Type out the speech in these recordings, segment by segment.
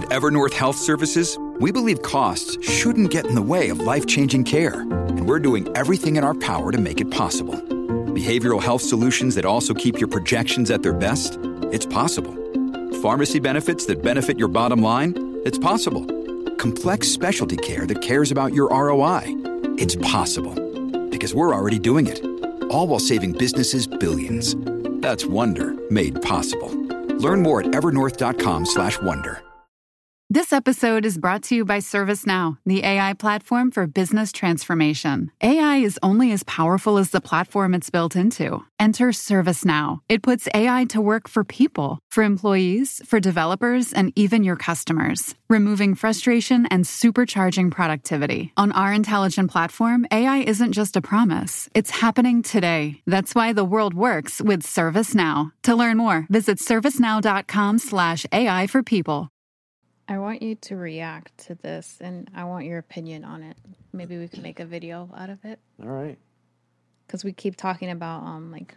At Evernorth Health Services, we believe costs shouldn't get in the way of life-changing care, and we're doing everything in our power to make it possible. Behavioral health solutions that also keep your projections at their best? It's possible. Pharmacy benefits that benefit your bottom line? It's possible. Complex specialty care that cares about your ROI? It's possible. Because we're already doing it. All while saving businesses billions. That's Wonder made possible. Learn more at evernorth.com/wonder. This episode is brought to you by ServiceNow, the AI platform for business transformation. AI is only as powerful as the platform it's built into. Enter ServiceNow. It puts AI to work for people, for employees, for developers, and even your customers, removing frustration and supercharging productivity. On our intelligent platform, AI isn't just a promise. It's happening today. That's why the world works with ServiceNow. To learn more, visit servicenow.com/AI for people. I want you to react to this, and I want your opinion on it. Maybe we can make a video out of it. All right. Because we keep talking about like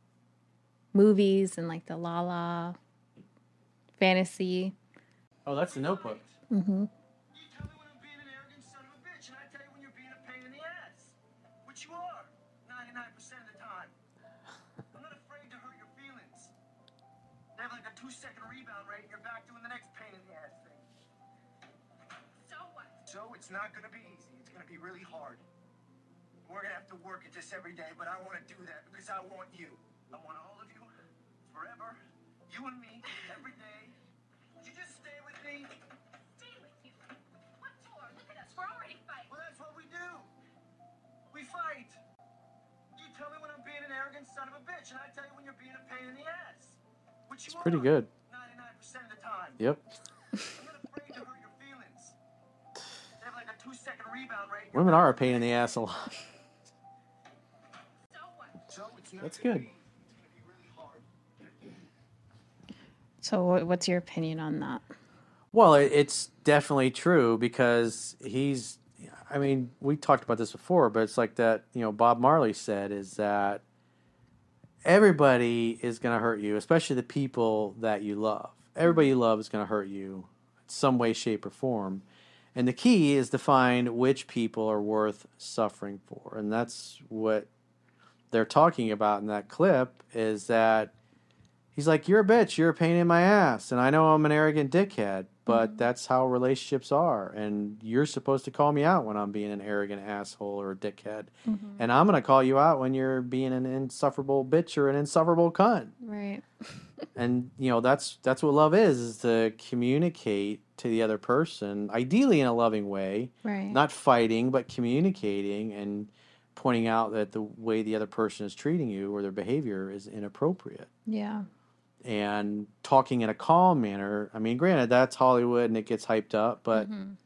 movies and like the La La fantasy. Oh, that's the Notebook. Mm-hmm. You tell me when I'm being an arrogant son of a bitch, and I tell you when you're being a pain in the ass. Which you are, 99% of the time. I'm not afraid to hurt your feelings. They have like a 2-second rebound rate, and you're back doing the next pain in the ass thing. So what? So it's not going to be easy. It's going to be really hard. We're going to have to work at this every day, but I want to do that because I want you. I want all of you, forever, you and me, every day. Would you just stay with me? Stay with you? What for? Look at us, we're already fighting. Well, that's what we do. We fight. You tell me when I'm being an arrogant son of a bitch, and I tell you when you're being a pain in the ass. Which you It's pretty are, good. 99% of the time. Yep. I'm not afraid to hurt your feelings. They have like a 2-second rebound rate. Women are a pain in the ass a lot. So what? So it's not That's gonna good. be easy. It's going to be really hard. So what's your opinion on that? Well, it's definitely true because I mean, we talked about this before, but it's like that, Bob Marley said is that everybody is going to hurt you, especially the people that you love. Everybody you love is going to hurt you in some way, shape, or form. And the key is to find which people are worth suffering for. And that's what they're talking about in that clip is that he's like, you're a bitch, you're a pain in my ass. And I know I'm an arrogant dickhead, but that's how relationships are. And you're supposed to call me out when I'm being an arrogant asshole or a dickhead. And I'm going to call you out when you're being an insufferable bitch or an insufferable cunt. Right. And, that's what love is to communicate to the other person, ideally in a loving way. Right. Not fighting, but communicating and pointing out that the way the other person is treating you or their behavior is inappropriate. Yeah. And talking in a calm manner. I mean, granted, that's Hollywood and it gets hyped up, but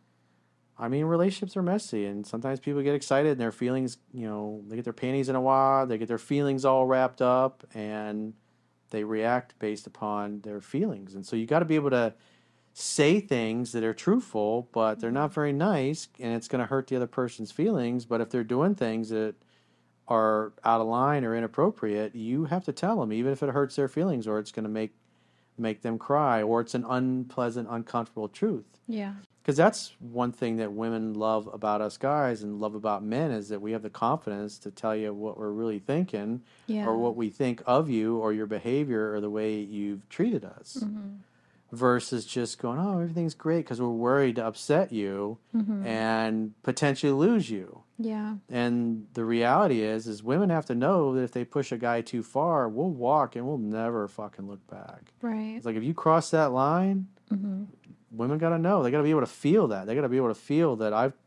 I mean, relationships are messy and sometimes people get excited and their feelings, they get their panties in a wad, they get their feelings all wrapped up and they react based upon their feelings. And so you got to be able to say things that are truthful, but they're not very nice and it's going to hurt the other person's feelings. But if they're doing things that are out of line or inappropriate, you have to tell them, even if it hurts their feelings or it's going to make them cry or it's an unpleasant, uncomfortable truth. Yeah. Because that's one thing that women love about us guys and love about men is that we have the confidence to tell you what we're really thinking or what we think of you or your behavior or the way you've treated us. Versus just going, oh, everything's great because we're worried to upset you and potentially lose you. Yeah. And the reality is women have to know that if they push a guy too far, we'll walk and we'll never fucking look back. Right. It's like if you cross that line, women got to know. They got to be able to feel that. They got to be able to feel that I'm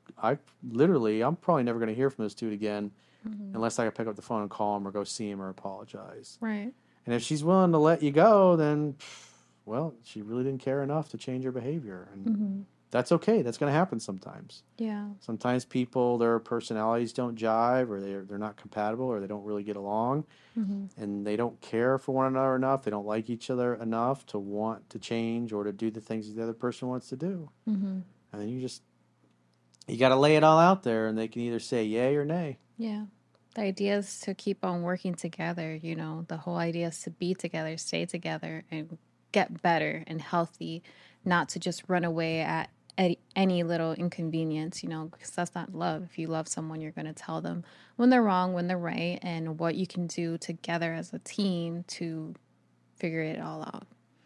probably never going to hear from this dude again unless I can pick up the phone and call him or go see him or apologize. Right. And if she's willing to let you go, then, well, she really didn't care enough to change her behavior. And that's okay. That's going to happen sometimes. Yeah. Sometimes people, their personalities don't jive or they're not compatible or they don't really get along and they don't care for one another enough. They don't like each other enough to want to change or to do the things the other person wants to do. And then you got to lay it all out there and they can either say yay or nay. Yeah. The idea is to keep on working together. The whole idea is to be together, stay together, and get better and healthy not to just run away at any little inconvenience, you know, because that's not love. If you love someone, you're going to tell them when they're wrong, when they're right, and what you can do together as a team to figure it all out.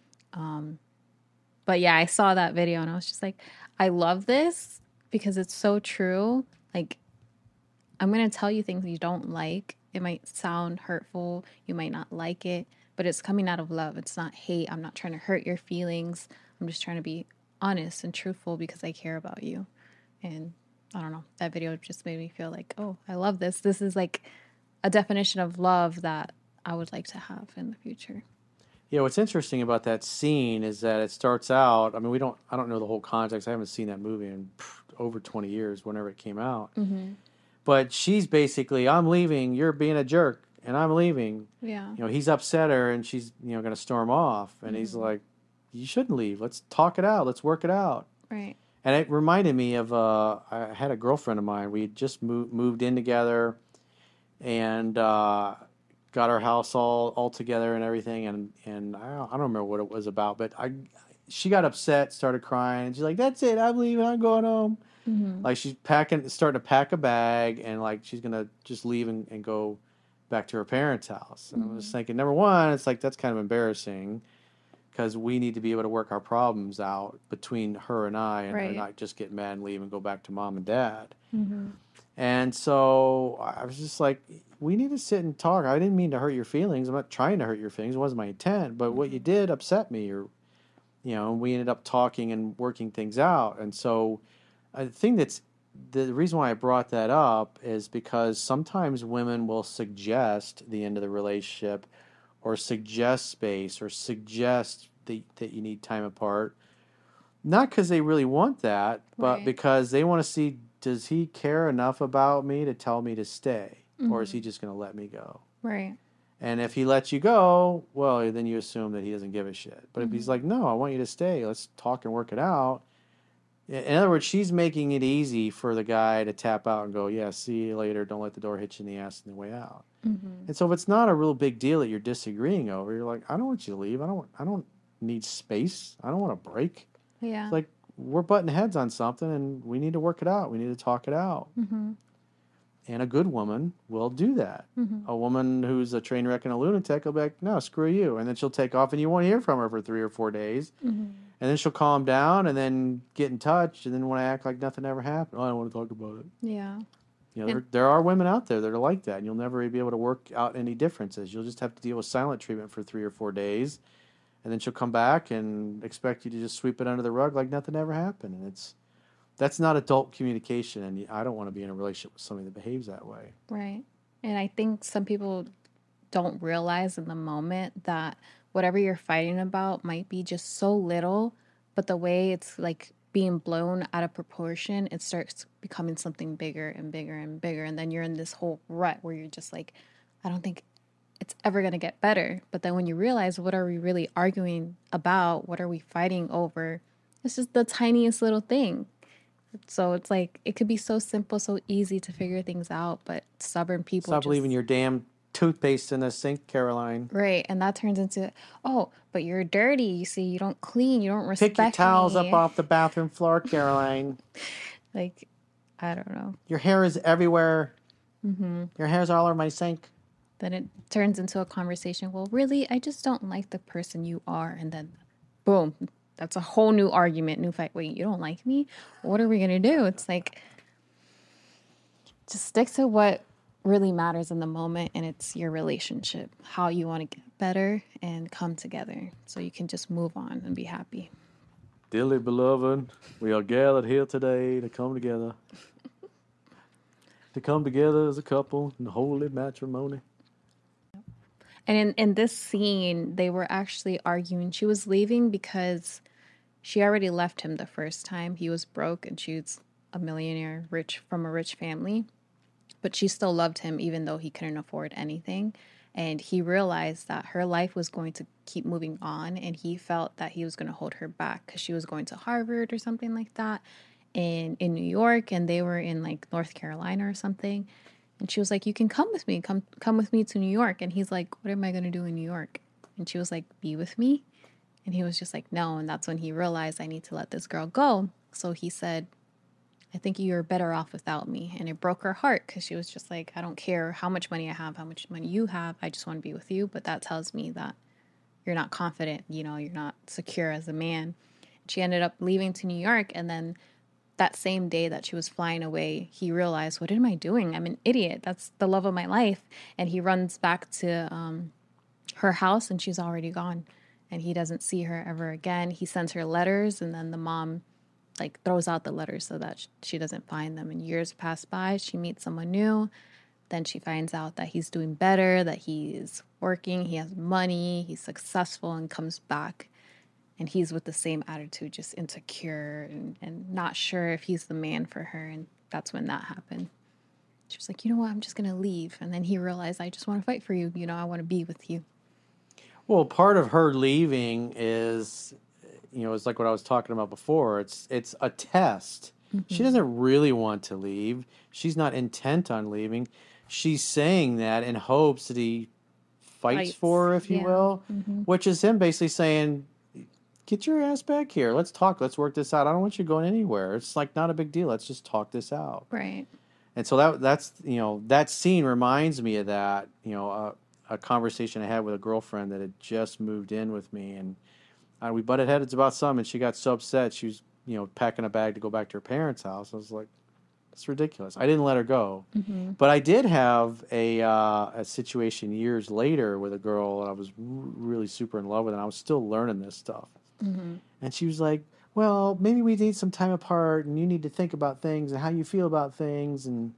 But yeah, I saw that video and I was just like, I love this because it's so true. Like, I'm going to tell you things you don't like. It might sound hurtful. You might not like it, but it's coming out of love. It's not hate. I'm not trying to hurt your feelings. I'm just trying to be honest and truthful because I care about you. And I don't know, that video just made me feel like, oh, I love this. This is like a definition of love that I would like to have in the future. Yeah, what's interesting about that scene is that it starts out. I mean, I don't know the whole context. I haven't seen that movie in over 20 years, whenever it came out. But she's basically, I'm leaving. You're being a jerk, and I'm leaving. Yeah. You know, he's upset her, and she's going to storm off, and he's like, you shouldn't leave. Let's talk it out. Let's work it out. Right. And it reminded me of I had a girlfriend of mine. We had just moved in together, and got our house all together and everything. And I don't remember what it was about, but she got upset, started crying, and she's like, "That's it. I'm leaving. I'm going home." Like she's starting to pack a bag, and like she's gonna just leave and go back to her parents' house. And I was thinking, number one, it's like that's kind of embarrassing, because we need to be able to work our problems out between her and I, and her not just get mad and leave and go back to mom and dad. And so I was just like, we need to sit and talk. I didn't mean to hurt your feelings. I'm not trying to hurt your feelings. It wasn't my intent. But what you did upset me, or, you know, we ended up talking and working things out. And so I think the reason why I brought that up is because sometimes women will suggest the end of the relationship, or suggest space, or suggest that you need time apart, not because they really want that, but because they want to see, does he care enough about me to tell me to stay, or is he just going to let me go? Right. And if he lets you go, well, then you assume that he doesn't give a shit. But if he's like, no, I want you to stay, let's talk and work it out. In other words, she's making it easy for the guy to tap out and go, yeah, see you later. Don't let the door hit you in the ass on the way out. And so if it's not a real big deal that you're disagreeing over, you're like, I don't want you to leave. I don't need space. I don't want a break. Yeah. It's like, we're butting heads on something, and we need to work it out. We need to talk it out. And a good woman will do that. A woman who's a train wreck and a lunatic will be like, no, screw you. And then she'll take off, and you won't hear from her for 3 or 4 days. And then she'll calm down and then get in touch, and then want to act like nothing ever happened. Oh, I don't want to talk about it. Yeah. You know, there are women out there that are like that, and you'll never be able to work out any differences. You'll just have to deal with silent treatment for 3 or 4 days, and then she'll come back and expect you to just sweep it under the rug like nothing ever happened. And that's not adult communication, and I don't want to be in a relationship with somebody that behaves that way. Right. And I think some people don't realize in the moment that whatever you're fighting about might be just so little, but the way it's like being blown out of proportion, it starts becoming something bigger and bigger and bigger. And then you're in this whole rut where you're just like, I don't think it's ever going to get better. But then when you realize, what are we really arguing about? What are we fighting over? It's just the tiniest little thing. So it's like, it could be so simple, so easy to figure things out, but stubborn people Stop leaving your damn toothpaste in the sink, Caroline. Right, and that turns into, oh, but you're dirty. You see, you don't clean, you don't respect Pick your towels me. up off the bathroom floor, Caroline. Like, I don't know. Your hair is everywhere. Your hair's all over my sink. Then it turns into a conversation. Well, really, I just don't like the person you are. And then, boom, that's a whole new argument, new fight. Wait, you don't like me? What are we going to do? It's like, just stick to what really matters in the moment, and it's your relationship, how you want to get better and come together so you can just move on and be happy. Dearly beloved, we are gathered here today to come together. To come together as a couple in holy matrimony. And in this scene, they were actually arguing. She was leaving because she already left him the first time. He was broke and she was a millionaire, rich from a rich family. But she still loved him even though he couldn't afford anything. And he realized that her life was going to keep moving on, and he felt that he was going to hold her back because she was going to Harvard or something like that in New York, and they were in like North Carolina or something. And she was like, you can come with me, come with me to New York. And he's like, what am I going to do in New York? And she was like, be with me. And he was just like, no. And that's when he realized, I need to let this girl go. So he said, I think you're better off without me. And it broke her heart because she was just like, I don't care how much money I have, how much money you have. I just want to be with you. But that tells me that you're not confident, you know, you're not secure as a man. She ended up leaving to New York. And then that same day that she was flying away, he realized, what am I doing? I'm an idiot. That's the love of my life. And he runs back to her house and she's already gone. And he doesn't see her ever again. He sends her letters and then the mom like throws out the letters so that she doesn't find them. And years pass by. She meets someone new. Then she finds out that he's doing better, that he is working, he has money, he's successful, and comes back. And he's with the same attitude, just insecure and not sure if he's the man for her. And that's when that happened. She was like, you know what, I'm just going to leave. And then he realized, I just want to fight for you. You know, I want to be with you. Well, part of her leaving is, you know, it's like what I was talking about before. It's a test. She doesn't really want to leave. She's not intent on leaving. She's saying that in hopes that he fights for her, if you will, which is him basically saying, get your ass back here. Let's talk. Let's work this out. I don't want you going anywhere. It's like not a big deal. Let's just talk this out. Right. And so that's, you know, that scene reminds me of that, you know, a conversation I had with a girlfriend that had just moved in with me, and we butted heads about something, and she got so upset. She was, you know, packing a bag to go back to her parents' house. I was like, it's ridiculous. I didn't let her go. But I did have a situation years later with a girl that I was really super in love with, and I was still learning this stuff. And she was like, well, maybe we need some time apart, and you need to think about things and how you feel about things. And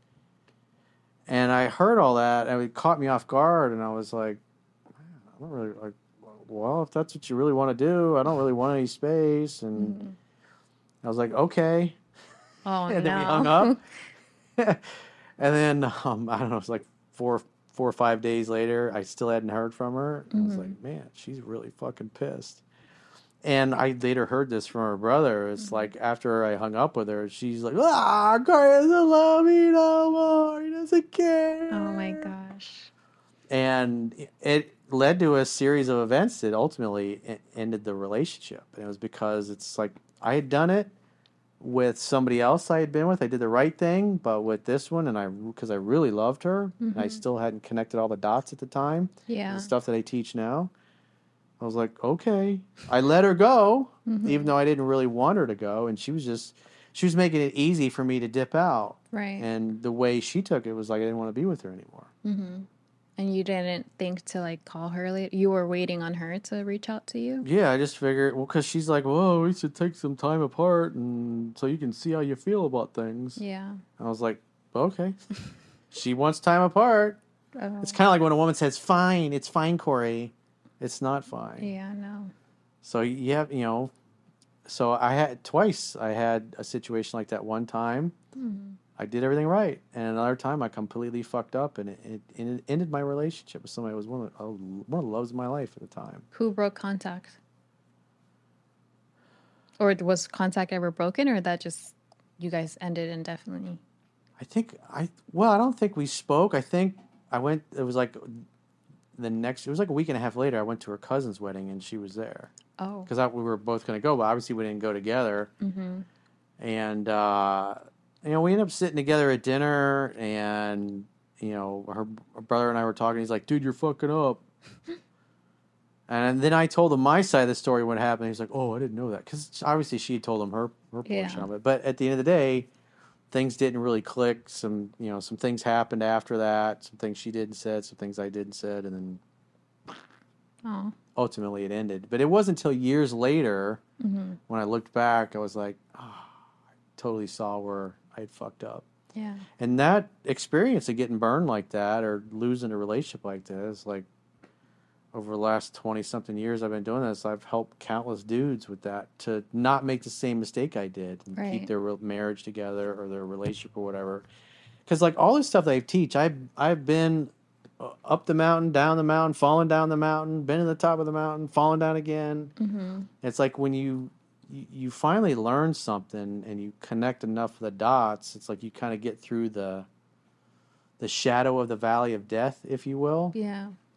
I heard all that, and it caught me off guard, and I was like, I don't really, like, well, if that's what you really want to do, I don't really want any space. And I was like, okay. Oh, And no. then we hung up. And then, I don't know, it was like four or 5 days later, I still hadn't heard from her. And I was like, man, she's really fucking pissed. And I later heard this from her brother. It's like after I hung up with her, she's like, Corey doesn't love me no more. He doesn't care. Oh, my gosh. And it led to a series of events that ultimately ended the relationship. And it was because it's like I had done it with somebody else I had been with. I did the right thing, but with this one, because I really loved her, and I still hadn't connected all the dots at the time. Yeah. The stuff that I teach now. I was like, okay. I let her go, even though I didn't really want her to go, and she was making it easy for me to dip out. Right. And the way she took it was like I didn't want to be with her anymore. And you didn't think to like call her later? You were waiting on her to reach out to you? Yeah, I just figured, well, because she's like, well, we should take some time apart and so you can see how you feel about things. Yeah. I was like, okay. She wants time apart. Oh. It's kind of like when a woman says, fine, it's fine, Corey. It's not fine. Yeah, no. So you have, you know, so I had a situation like that one time. I did everything right. And another time I completely fucked up, and it ended my relationship with somebody who was one of the loves of my life at the time. Who broke contact? Or was contact ever broken, or that just you guys ended indefinitely? I don't think we spoke. I think it was like a week and a half later, I went to her cousin's wedding and she was there. Oh. Because we were both going to go, but obviously we didn't go together. And, you know, we ended up sitting together at dinner, and, you know, her brother and I were talking. He's like, dude, you're fucking up. And then I told him my side of the story, what happened. He's like, oh, I didn't know that. Because obviously she told him her portion of it. But at the end of the day, things didn't really click. Some things happened after that. Some things she did and said, some things I did and said. And then ultimately it ended. But it wasn't until years later, when I looked back, I was like, I totally saw where I had fucked up. Yeah. And that experience of getting burned like that or losing a relationship like that is like, over the last 20-something years I've been doing this, I've helped countless dudes with that to not make the same mistake I did and keep their marriage together or their relationship or whatever. Because like all this stuff that I teach, I've been up the mountain, down the mountain, falling down the mountain, been to the top of the mountain, falling down again. It's like when you finally learn something and you connect enough of the dots, it's like you kind of get through the shadow of the valley of death, if you will. Yeah.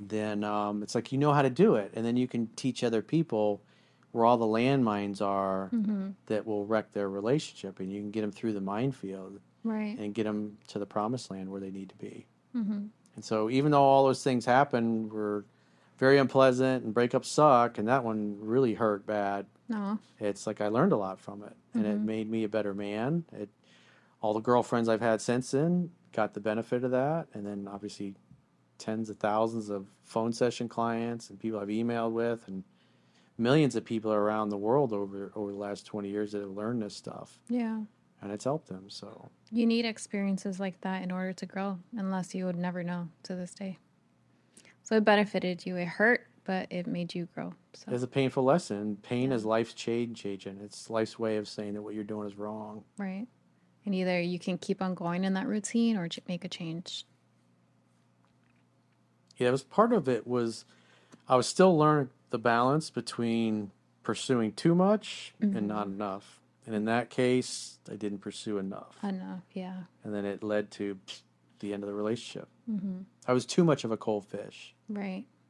then it's like you know how to do it, and then you can teach other people where all the landmines are that will wreck their relationship, and you can get them through the minefield Right. and get them to the promised land where they need to be. And so even though all those things happen were very unpleasant and breakups suck, and that one really hurt bad, No. it's like I learned a lot from it, and it made me a better man. All the girlfriends I've had since then got the benefit of that, and then obviously tens of thousands of phone session clients and people I've emailed with, and millions of people around the world over the last 20 years that have learned this stuff, Yeah. and it's helped them. So You need experiences like that in order to grow, unless you would never know to this day. So it benefited you. It hurt, but it made you grow. So it's a painful lesson. Pain is life's change agent. It's life's way of saying that what you're doing is wrong. right. And either you can keep on going in that routine or make a change. Yeah, it was part of it was I was still learning the balance between pursuing too much and not enough. And in that case, I didn't pursue enough. Enough, yeah. And then it led to the end of the relationship. I was too much of a cold fish. Right.